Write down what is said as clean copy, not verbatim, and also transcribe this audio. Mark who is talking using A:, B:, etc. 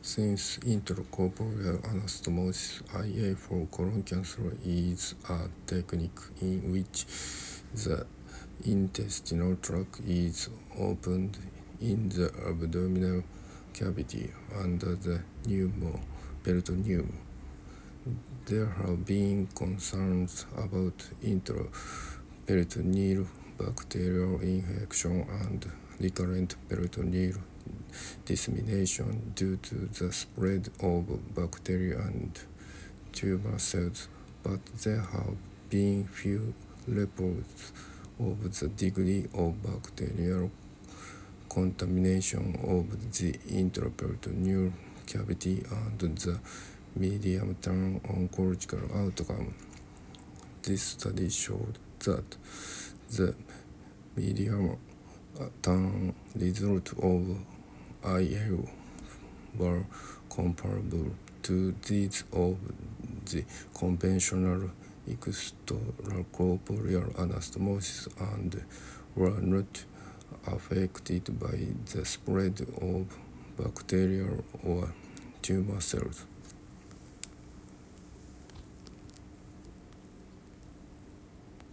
A: Since intracorporeal anastomosis (IA) for colon cancer is a technique in which the intestinal tract is opened in the abdominal cavity under the pneumoperitoneum, there have been concerns about intraperitoneal bacterial infection and recurrent peritoneal dissemination due to the spread of bacteria and tumor cells, but there have been few reports of the degree of bacterial contamination of the intraperitoneal cavity and the medium-term oncological outcome. This study showed that the medium-term results of IL were comparable to these of the conventional extracorporeal anastomosis and were not affected by the spread of bacterial or tumor cells.